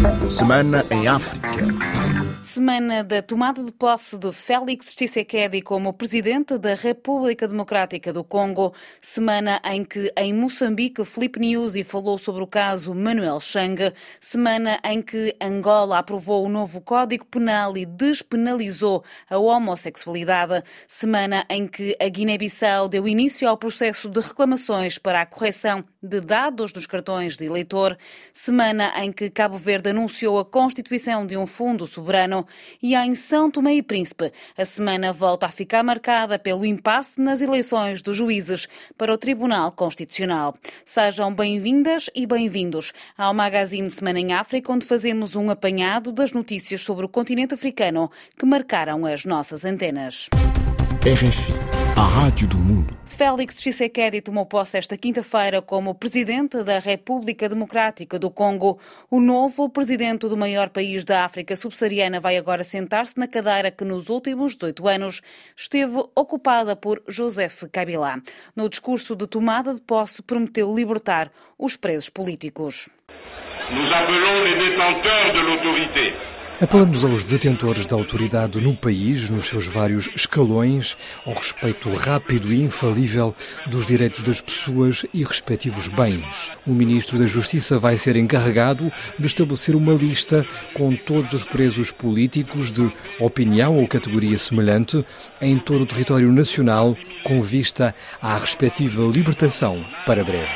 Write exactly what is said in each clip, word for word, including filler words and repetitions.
Semana em África. Semana da tomada de posse de Félix Tshisekedi como presidente da República Democrática do Congo. Semana em que em Moçambique Filipe Nyusi falou sobre o caso Manuel Chang. Semana em que Angola aprovou o novo Código Penal e despenalizou a homossexualidade. Semana em que a Guiné-Bissau deu início ao processo de reclamações para a correção de dados dos cartões de eleitor. Semana em que Cabo Verde anunciou a constituição de um fundo soberano. E em São Tomé e Príncipe, a semana volta a ficar marcada pelo impasse nas eleições dos juízes para o Tribunal Constitucional. Sejam bem-vindas e bem-vindos ao Magazine Semana em África, onde fazemos um apanhado das notícias sobre o continente africano que marcaram as nossas antenas. R F I, a Rádio do Mundo. Félix Tshisekedi tomou posse esta quinta-feira como presidente da República Democrática do Congo. O novo presidente do maior país da África subsaariana vai agora sentar-se na cadeira que nos últimos dezoito anos esteve ocupada por Joseph Kabila. No discurso de tomada de posse, prometeu libertar os presos políticos. Nous appelons les détenteurs de l'autorité. Apelamos aos detentores da autoridade no país, nos seus vários escalões, ao respeito rápido e infalível dos direitos das pessoas e respectivos bens. O Ministro da Justiça vai ser encarregado de estabelecer uma lista com todos os presos políticos de opinião ou categoria semelhante em todo o território nacional, com vista à respectiva libertação para breve.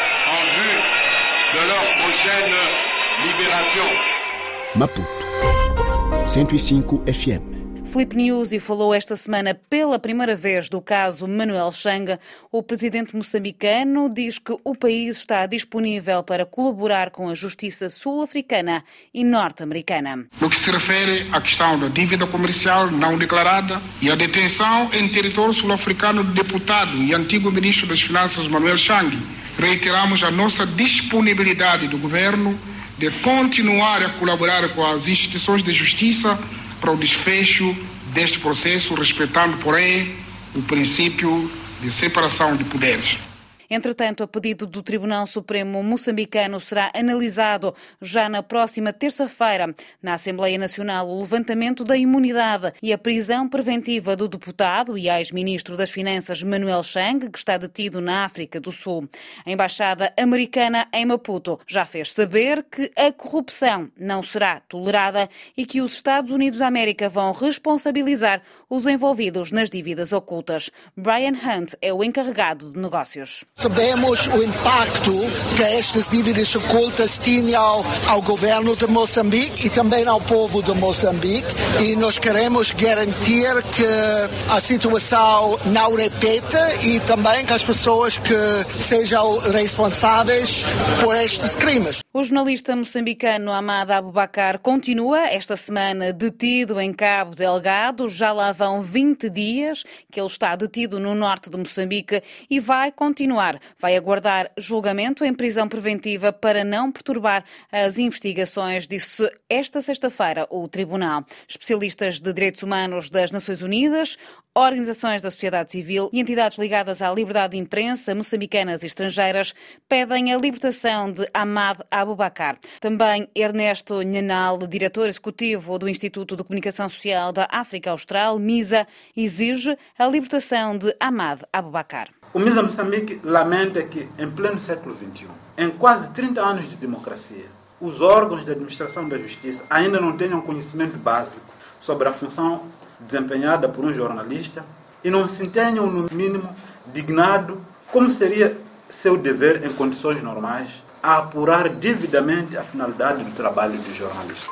Maputo, cento e cinco F M. Filipe Nyusi falou esta semana pela primeira vez do caso Manuel Chang. O presidente moçambicano diz que o país está disponível para colaborar com a justiça sul-africana e norte-americana. No que se refere à questão da dívida comercial não declarada e à detenção em território sul-africano do deputado e antigo ministro das Finanças Manuel Chang, reiteramos a nossa disponibilidade do governo de continuar a colaborar com as instituições de justiça para o desfecho deste processo, respeitando, porém, o princípio de separação de poderes. Entretanto, a pedido do Tribunal Supremo moçambicano será analisado já na próxima terça-feira na Assembleia Nacional o levantamento da imunidade e a prisão preventiva do deputado e ex-ministro das Finanças Manuel Chang, que está detido na África do Sul. A Embaixada Americana em Maputo já fez saber que a corrupção não será tolerada e que os Estados Unidos da América vão responsabilizar os envolvidos nas dívidas ocultas. Brian Hunt é o encarregado de negócios. Sabemos o impacto que estas dívidas ocultas tinham ao governo de Moçambique e também ao povo de Moçambique, e nós queremos garantir que a situação não repita e também que as pessoas que sejam responsáveis por estes crimes. O jornalista moçambicano Ahmad Abubakar continua esta semana detido em Cabo Delgado. Já lá vão vinte dias que ele está detido no norte de Moçambique e vai continuar. Vai aguardar julgamento em prisão preventiva para não perturbar as investigações, disse esta sexta-feira o Tribunal. Especialistas de direitos humanos das Nações Unidas, organizações da sociedade civil e entidades ligadas à liberdade de imprensa moçambicanas e estrangeiras pedem a libertação de Ahmad Abubakar. Também Ernesto Nhanal, diretor executivo do Instituto de Comunicação Social da África Austral, MISA, exige a libertação de Ahmad Abubakar. O MISA Moçambique lamenta que, em pleno século vinte e um, em quase trinta anos de democracia, os órgãos de administração da justiça ainda não tenham conhecimento básico sobre a função desempenhada por um jornalista e não se tenham, no mínimo, dignado, como seria seu dever em condições normais, a apurar devidamente a finalidade do trabalho do jornalista.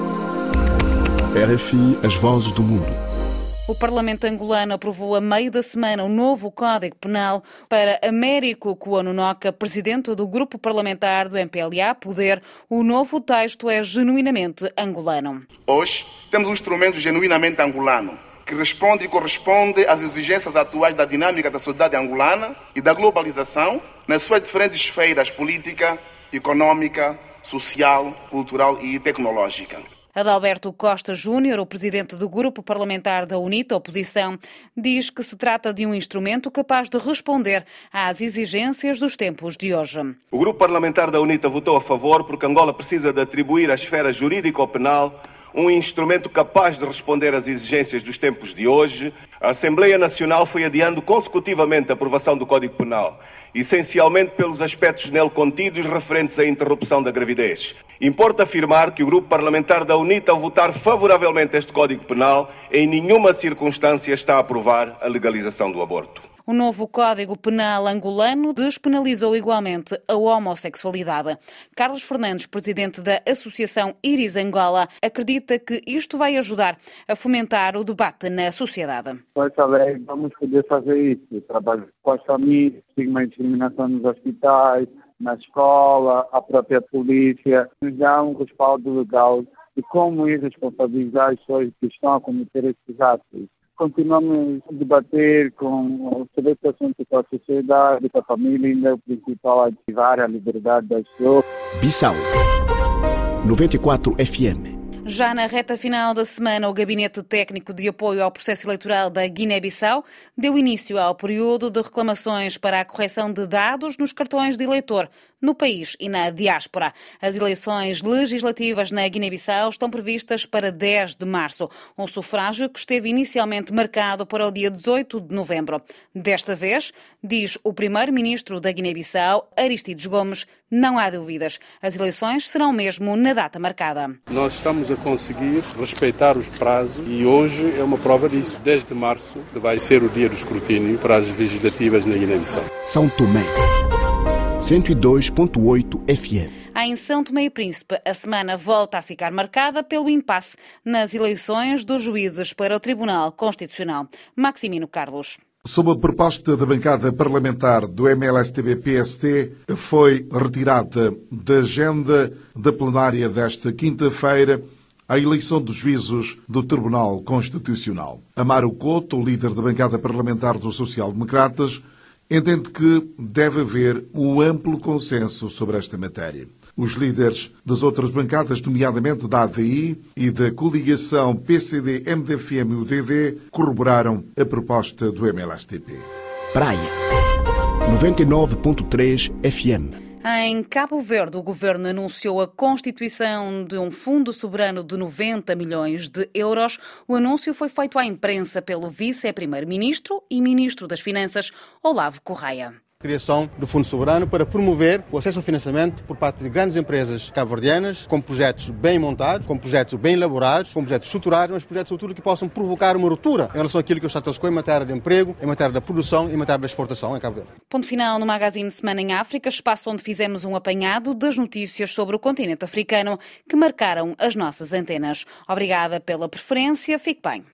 R F I, as vozes do mundo. O Parlamento angolano aprovou a meio da semana o novo Código Penal para Américo Cuanonoca, presidente do grupo parlamentar do M P L A Poder. O novo texto é genuinamente angolano. Hoje temos um instrumento genuinamente angolano, que responde e corresponde às exigências atuais da dinâmica da sociedade angolana e da globalização nas suas diferentes esferas política, econômica, social, cultural e tecnológica. Adalberto Costa Júnior, o presidente do grupo parlamentar da UNITA, oposição, diz que se trata de um instrumento capaz de responder às exigências dos tempos de hoje. O grupo parlamentar da UNITA votou a favor porque Angola precisa de atribuir à esfera jurídico-penal um instrumento capaz de responder às exigências dos tempos de hoje. A Assembleia Nacional foi adiando consecutivamente a aprovação do Código Penal, essencialmente pelos aspectos nele contidos referentes à interrupção da gravidez. Importa afirmar que o grupo parlamentar da UNITA, ao votar favoravelmente este Código Penal, em nenhuma circunstância está a aprovar a legalização do aborto. O novo Código Penal angolano despenalizou igualmente a homossexualidade. Carlos Fernandes, presidente da Associação Iris Angola, acredita que isto vai ajudar a fomentar o debate na sociedade. Com essa lei vamos poder fazer isso, trabalhar com as famílias, estigma e discriminação nos hospitais, na escola, a própria polícia, nos dá um respaldo legal de como ir responsabilizar as pessoas que estão a cometer esses atos. Continuamos a debater com sobre esse assunto com a sociedade, com a família, ainda é o principal, ativar a liberdade das pessoas. Bissau noventa e quatro F M. Já na reta final da semana, o Gabinete Técnico de Apoio ao Processo Eleitoral da Guiné-Bissau deu início ao período de reclamações para a correção de dados nos cartões de eleitor no país e na diáspora. As eleições legislativas na Guiné-Bissau estão previstas para dez de março, um sufrágio que esteve inicialmente marcado para o dia dezoito de novembro. Desta vez, diz o primeiro-ministro da Guiné-Bissau, Aristides Gomes, não há dúvidas. As eleições serão mesmo na data marcada. Nós estamos a conseguir respeitar os prazos e hoje é uma prova disso. dez de março vai ser o dia do escrutínio para as legislativas na Guiné-Bissau. São Tomé, cento e dois ponto oito F M. Em São Tomé e Príncipe, a semana volta a ficar marcada pelo impasse nas eleições dos juízes para o Tribunal Constitucional. Maximino Carlos. Sob a proposta da bancada parlamentar do M L S T B P S T, foi retirada da agenda da plenária desta quinta-feira a eleição dos juízes do Tribunal Constitucional. Amaro Couto, o líder da bancada parlamentar dos social-democratas, entende que deve haver um amplo consenso sobre esta matéria. Os líderes das outras bancadas, nomeadamente da A D I e da coligação P C D, M D F M e U D D, corroboraram a proposta do M L S T P. Praia, noventa e nove ponto três F M. Em Cabo Verde, o governo anunciou a constituição de um fundo soberano de noventa milhões de euros. O anúncio foi feito à imprensa pelo vice-primeiro-ministro e ministro das Finanças, Olavo Correia. Criação do Fundo Soberano para promover o acesso ao financiamento por parte de grandes empresas cabo-verdianas, com projetos bem montados, com projetos bem elaborados, com projetos estruturados, mas projetos sobretudo que possam provocar uma ruptura em relação àquilo que o status quo em matéria de emprego, em matéria da produção e em matéria da exportação em Cabo Verde. Ponto final no Magazine Semana em África, espaço onde fizemos um apanhado das notícias sobre o continente africano que marcaram as nossas antenas. Obrigada pela preferência, fique bem.